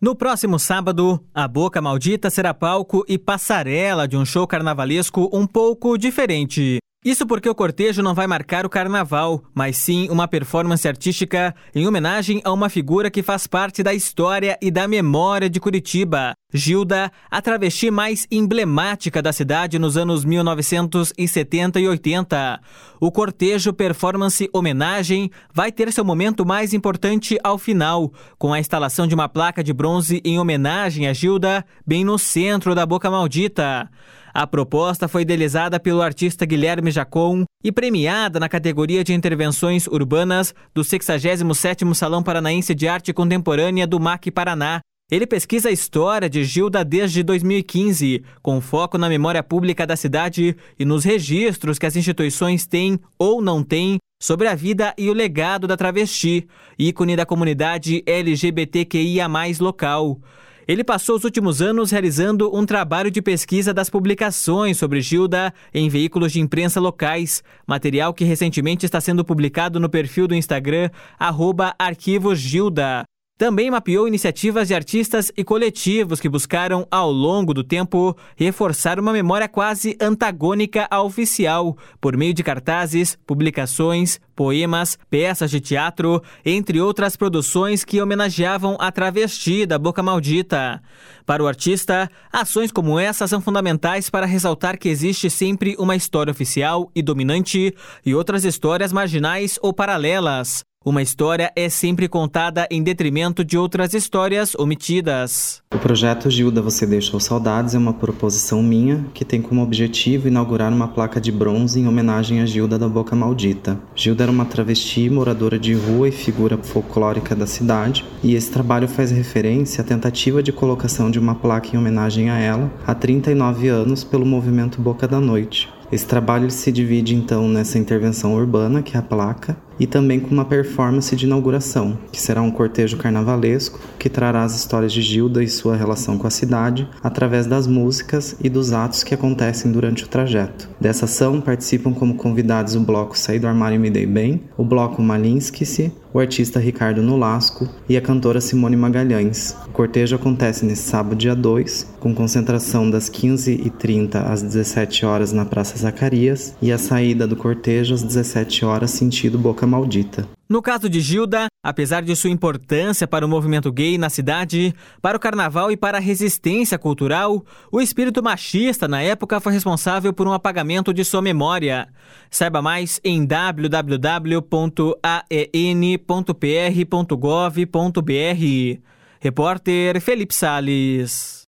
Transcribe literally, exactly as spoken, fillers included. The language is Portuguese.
No próximo sábado, a Boca Maldita será palco e passarela de um show carnavalesco um pouco diferente. Isso porque o cortejo não vai marcar o carnaval, mas sim uma performance artística em homenagem a uma figura que faz parte da história e da memória de Curitiba. Gilda, a travesti mais emblemática da cidade nos anos mil novecentos e setenta e oitenta. O cortejo performance homenagem vai ter seu momento mais importante ao final, com a instalação de uma placa de bronze em homenagem a Gilda, bem no centro da Boca Maldita. A proposta foi idealizada pelo artista Guilherme Jacon e premiada na categoria de intervenções urbanas do sexagésimo sétimo Salão Paranaense de Arte Contemporânea do M A C Paraná. Ele pesquisa a história de Gilda desde dois mil e quinze, com foco na memória pública da cidade e nos registros que as instituições têm ou não têm sobre a vida e o legado da travesti, ícone da comunidade L G B T Q I A mais, local. Ele passou os últimos anos realizando um trabalho de pesquisa das publicações sobre Gilda em veículos de imprensa locais, material que recentemente está sendo publicado no perfil do Instagram, arroba Arquivos Gilda. Também mapeou iniciativas de artistas e coletivos que buscaram, ao longo do tempo, reforçar uma memória quase antagônica à oficial, por meio de cartazes, publicações, poemas, peças de teatro, entre outras produções que homenageavam a travesti da Boca Maldita. Para o artista, ações como essa são fundamentais para ressaltar que existe sempre uma história oficial e dominante e outras histórias marginais ou paralelas. Uma história é sempre contada em detrimento de outras histórias omitidas. O projeto Gilda Você Deixou Saudades é uma proposição minha que tem como objetivo inaugurar uma placa de bronze em homenagem a Gilda da Boca Maldita. Gilda era uma travesti, moradora de rua e figura folclórica da cidade, e esse trabalho faz referência à tentativa de colocação de uma placa em homenagem a ela há trinta e nove anos pelo movimento Boca da Noite. Esse trabalho se divide então nessa intervenção urbana, que é a placa, e também com uma performance de inauguração, que será um cortejo carnavalesco que trará as histórias de Gilda e sua relação com a cidade através das músicas e dos atos que acontecem durante o trajeto. Dessa ação participam como convidados o bloco Saí do Armário e Me Dei Bem, o bloco Malinski-se, o artista Ricardo Nolasco e a cantora Simone Magalhães. O cortejo acontece nesse sábado, dia dois, com concentração das quinze e trinta às dezessete horas na Praça Zacarias e a saída do cortejo às dezessete horas, sentido Boca Maldita. No caso de Gilda, apesar de sua importância para o movimento gay na cidade, para o carnaval e para a resistência cultural, o espírito machista na época foi responsável por um apagamento de sua memória. Saiba mais em w w w ponto a e n ponto p r ponto gov ponto b r. Repórter Felipe Salles.